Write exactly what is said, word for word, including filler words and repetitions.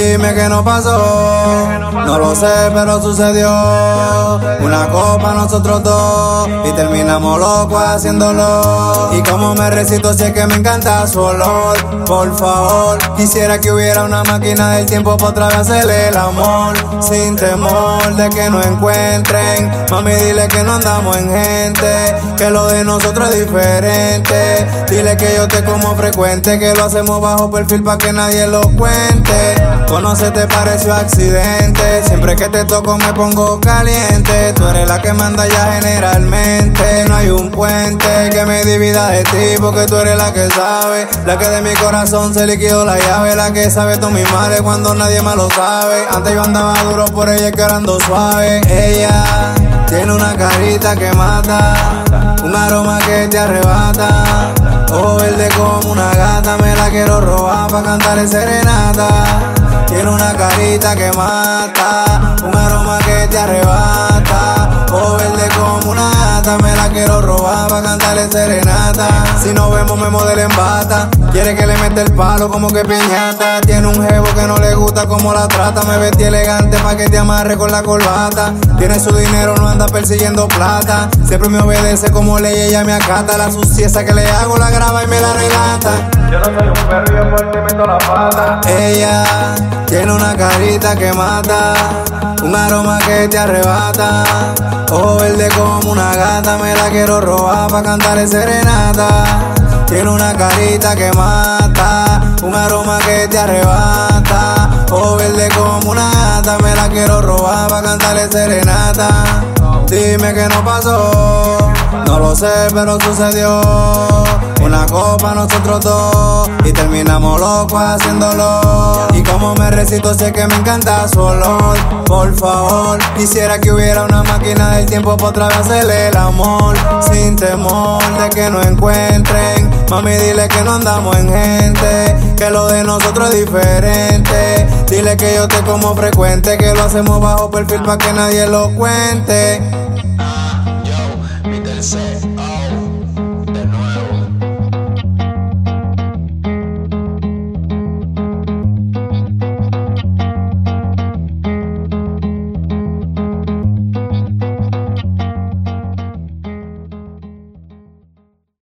Dime que no pasó, no lo sé, pero sucedió. Una copa nosotros dos y terminamos locos haciéndolo. Y como me recito si es que me encanta su olor. Por favor, quisiera que hubiera una máquina del tiempo para otra vez hacerle el amor, sin temor de que nos encuentren. Mami, dile que no andamos en gente, que lo de nosotros es diferente. Dile que yo te como frecuente, que lo hacemos bajo perfil pa' que nadie lo cuente. Conoce te pareció accidente, siempre que te toco me pongo caliente. Tú eres la que manda ya generalmente, no hay un puente que me divida de ti, porque tú eres la que sabe, la que de mi corazón se liquidó la llave, la que sabe todos mis males cuando nadie más lo sabe. Antes yo andaba duro por ella, que ahora ando suave. Ella tiene una carita que mata, un aroma que te arrebata. Ojo verde como una gata, me la quiero robar pa' cantarle serenata. Tiene una carita que mata, un aroma que te arrebata. Ojo verde como una gata, me la quiero robar pa' cantarle serenata. Si nos vemos me modela en bata, quiere que le mete el palo como que piñata. Tiene un jevo que no le gusta como la trata, me vestí elegante pa' que te amarre con la corbata. Tiene su dinero, no anda persiguiendo plata, siempre me obedece como ley, ella me acata. La suciedad que le hago la graba y me la relata. Yo no soy un perro y yo por ti meto la pata. Ella tiene una carita que mata, un aroma que te arrebata. Ojo verde como una gata, me la quiero robar pa' cantarle serenata. Tiene una carita que mata, un aroma que te arrebata. Ojo verde como una gata, me la quiero robar pa' cantarle serenata. Dime que no pasó, no lo sé, pero sucedió. Una copa nosotros dos y terminamos locos haciéndolo. Y como me recito si es que me encanta su olor. Por favor, quisiera que hubiera una máquina del tiempo para otra vez hacerle el amor, sin temor de que nos encuentren. Mami, dile que no andamos en gente, que lo de nosotros es diferente. Dile que yo te como frecuente, que lo hacemos bajo perfil pa' que nadie lo cuente. Yo, mi tercer